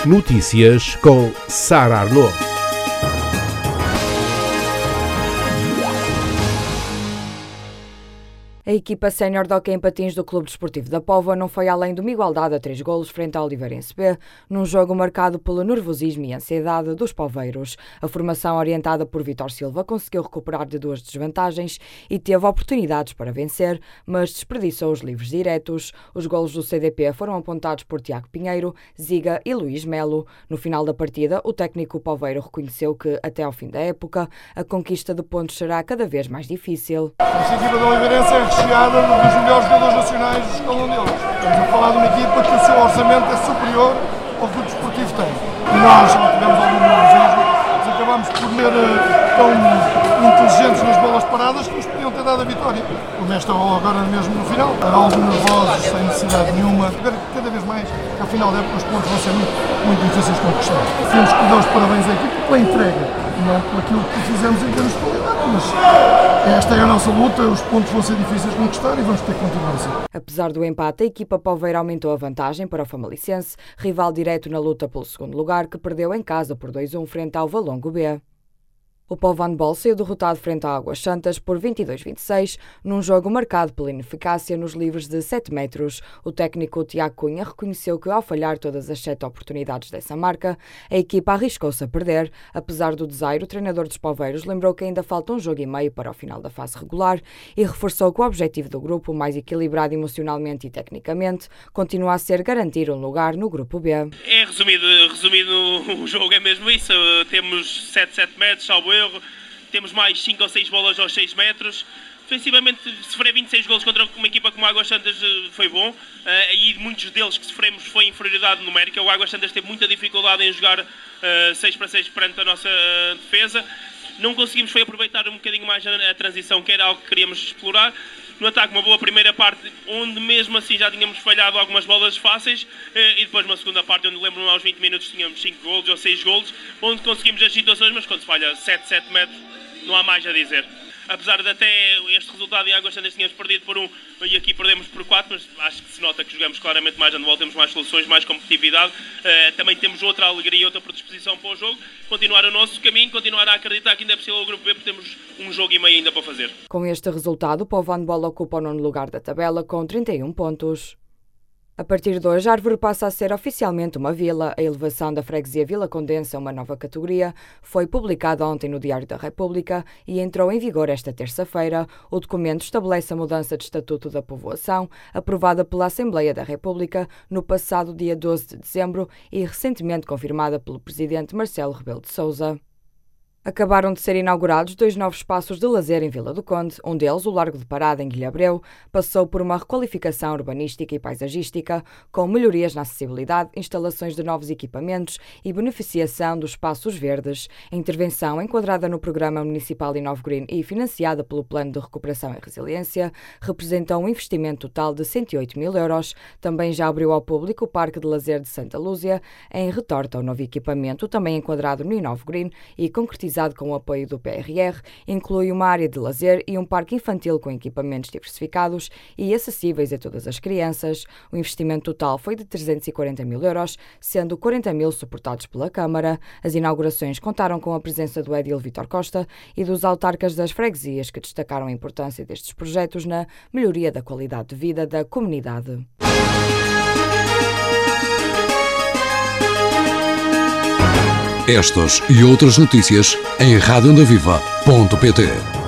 Notícias com Sara Arnaud. A equipa sénior de hóquei em patins do Clube Desportivo da Póvoa não foi além de uma igualdade a 3 golos frente ao Oliveirense B, num jogo marcado pelo nervosismo e ansiedade dos poveiros. A formação, orientada por Vítor Silva, conseguiu recuperar de 2 desvantagens e teve oportunidades para vencer, mas desperdiçou os livres diretos. Os golos do CDP foram apontados por Tiago Pinheiro, Ziga e Luís Melo. No final da partida, o técnico poveiro reconheceu que, até ao fim da época, a conquista de pontos será cada vez mais difícil. Esta equipa do Oliveirense é recheada dos melhores jogadores nacionais do escalão deles. Estamos a falar de uma equipa que o seu orçamento é superior ao que o Desportivo tem. E nós tivemos algum nervosismo, mas acabámos por ser tão inteligentes nas bolas paradas que nos podiam ter dado a vitória. Como esta agora mesmo no final, algo nervosos, sem necessidade nenhuma. Cada vez mais, que ao final da época, os pontos vão ser muito difíceis de conquistar. Temos que dar os parabéns à equipa pela entrega, não por aquilo que fizemos em termos de qualidade, mas esta é a nossa luta, os pontos vão ser difíceis de conquistar e vamos ter que continuar assim. Apesar do empate, a equipa poveira aumentou a vantagem para o Famalichense, rival direto na luta pelo segundo lugar, que perdeu em casa por 2-1 frente ao Valongo B. O Povo Handball saiu derrotado frente à Águas Santas por 22-26, num jogo marcado pela ineficácia nos livres de 7 metros. O técnico Tiago Cunha reconheceu que, ao falhar todas as 7 oportunidades dessa marca, a equipa arriscou-se a perder. Apesar do desaire, o treinador dos poveiros lembrou que ainda falta um jogo e meio para o final da fase regular e reforçou que o objetivo do grupo, mais equilibrado emocionalmente e tecnicamente, continua a ser garantir um lugar no grupo B. Resumido o jogo é mesmo isso. Temos 7 metros, salvo erro. Temos mais 5 ou 6 bolas aos 6 metros. Defensivamente, sofrer 26 golos contra uma equipa como o Águas Santas foi bom. E muitos deles que sofremos foi inferioridade numérica. O Águas Santas teve muita dificuldade em jogar 6-6 perante a nossa defesa. Não conseguimos aproveitar um bocadinho mais a transição, que era algo que queríamos explorar. No ataque, uma boa primeira parte, onde mesmo assim já tínhamos falhado algumas bolas fáceis, e depois uma segunda parte, onde lembro-me aos 20 minutos tínhamos 5 golos ou 6 golos, onde conseguimos as situações, mas quando se falha 7 metros, não há mais a dizer. Apesar de até este resultado em Águas Santas tínhamos perdido por 1 e aqui perdemos por 4, mas acho que se nota que jogamos claramente mais handball, temos mais soluções, mais competitividade, também temos outra alegria e outra predisposição para o jogo, continuar o nosso caminho, continuar a acreditar que ainda é possível o Grupo B, porque temos um jogo e meio ainda para fazer. Com este resultado, o Povo Handball ocupa o 9º lugar da tabela com 31 pontos. A partir de hoje, a Árvore passa a ser oficialmente uma vila. A elevação da freguesia Vila Condense a uma nova categoria foi publicada ontem no Diário da República e entrou em vigor esta terça-feira. O documento estabelece a mudança de estatuto da povoação, aprovada pela Assembleia da República no passado dia 12 de dezembro e recentemente confirmada pelo presidente Marcelo Rebelo de Sousa. Acabaram de ser inaugurados 2 novos espaços de lazer em Vila do Conde. Um deles, o Largo de Parada, em Guilhabreu, passou por uma requalificação urbanística e paisagística, com melhorias na acessibilidade, instalações de novos equipamentos e beneficiação dos espaços verdes. A intervenção, enquadrada no Programa Municipal Inove Green e financiada pelo Plano de Recuperação e Resiliência, representou um investimento total de 108 mil euros. Também já abriu ao público o Parque de Lazer de Santa Lúcia, em retorta ao novo equipamento, também enquadrado no Inove Green e concretizado com o apoio do PRR, inclui uma área de lazer e um parque infantil com equipamentos diversificados e acessíveis a todas as crianças. O investimento total foi de 340 mil euros, sendo 40 mil suportados pela Câmara. As inaugurações contaram com a presença do edil Vítor Costa e dos autarcas das freguesias, que destacaram a importância destes projetos na melhoria da qualidade de vida da comunidade. Estas e outras notícias em radioondaviva.pt.